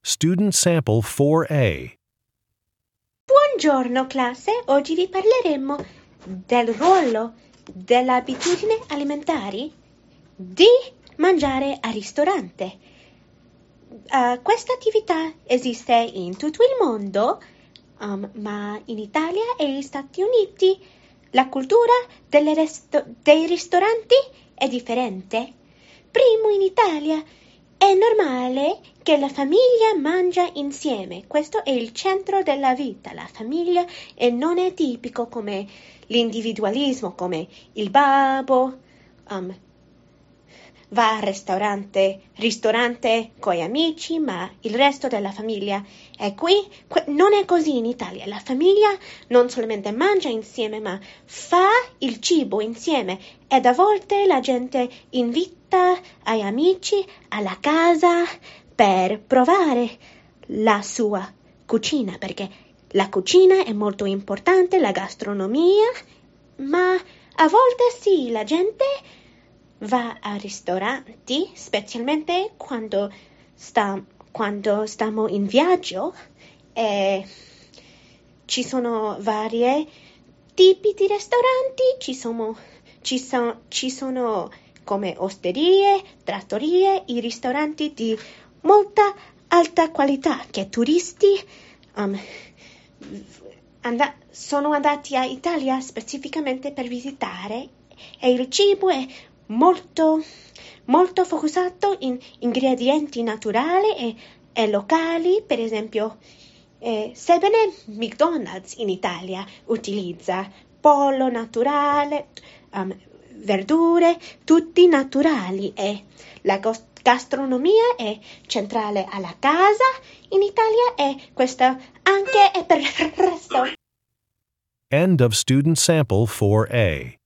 Student Sample 4A. Buongiorno classe, oggi vi parleremo del ruolo delle abitudini alimentari di mangiare al ristorante. Questa attività esiste in tutto il mondo, ma in Italia e negli Stati Uniti la cultura dei ristoranti è differente. Primo, in Italia è normale che la famiglia mangia insieme. Questo è il centro della vita, la famiglia, e non è tipico come l'individualismo, come il babbo va al ristorante con gli amici, ma il resto della famiglia è qui. Non è così in Italia. La famiglia non solamente mangia insieme, ma fa il cibo insieme. Ed a volte la gente invita gli amici alla casa per provare la sua cucina, perché la cucina è molto importante, la gastronomia, ma a volte sì, la gente va a ristoranti, specialmente quando stiamo in viaggio, e ci sono vari tipi di ristoranti, ci sono come osterie, trattorie, i ristoranti di molta alta qualità che turisti sono andati a Italia specificamente per visitare, e il cibo è molto focusato in ingredienti naturali e locali. Per esempio, sebbene McDonald's in Italia utilizza pollo naturale, verdure, tutti naturali, e la gastronomia è centrale alla casa in Italia, e questo anche è per il resto. End of Student Sample 4A.